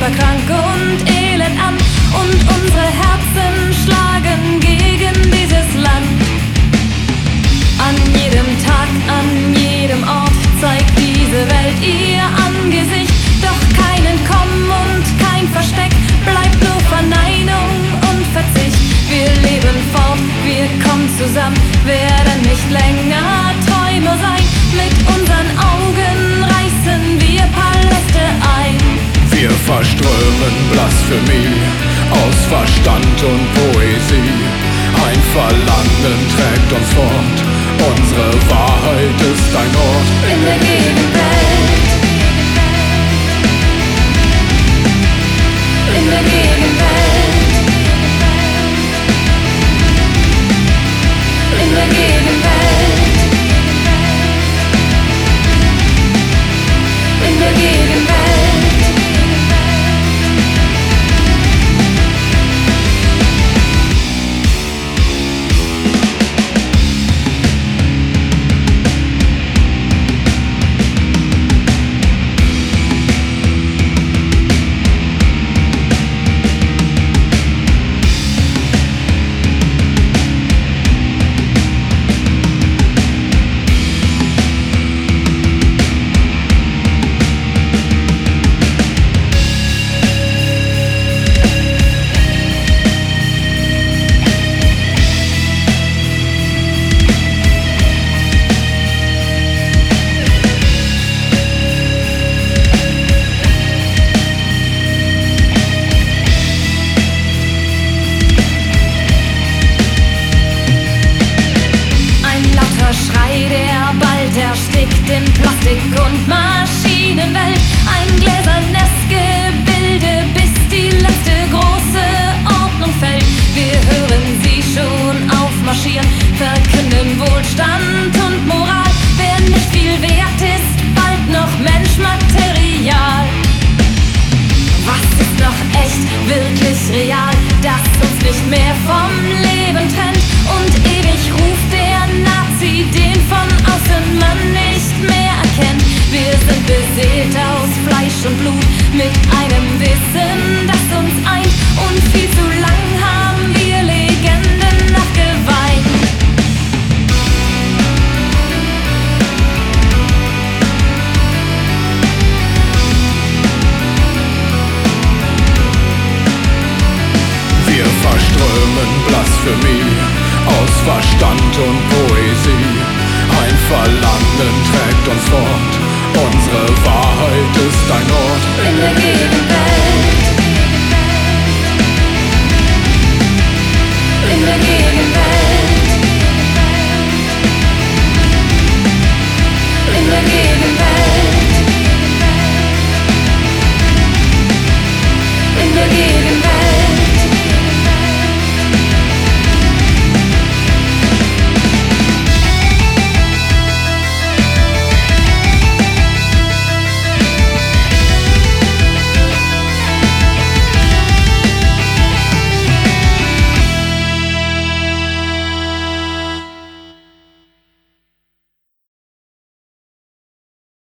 krank und elend an und unsere Herzen schlagen gegen dieses Land. An jedem Tag, an jedem Ort zeigt diese Welt ihr Angesicht, doch kein Entkommen und kein Versteck, bleibt nur Verneinung und Verzicht. Wir leben fort, wir kommen zusammen, werden nicht länger Träumer sein. Mit unseren Augen reißen wir Paläste ein. Wir verströmen Blasphemie aus Verstand und Poesie. Ein Verlangen trägt uns fort, unsere Wahrheit ist ein Ort in der Gegenwelt. In der Gegenwelt. In der Gegenwelt. In der Gegenwelt. Schrei, der bald erstickt in Plastik- und Maschinenwelt. Ein gläsernes Gebilde, bis die letzte große Ordnung fällt. Wir hören sie schon aufmarschieren, verkünden Wohlstand und Moral. Wer nicht viel wert ist, bald noch Menschmaterial. Was ist noch echt, wirklich real, das uns nicht mehr vom Leben trennt? Und ewig ruft der Nazi, den von außen man nicht mehr erkennt. Wir sind beseelt aus Fleisch und Blut, mit einem Wissen, das uns eint. Und viel zu lang haben wir Legenden nachgeweint. Wir verströmen Blasphemie aus Verstand und Poesie. Ein Verlangen trägt uns fort,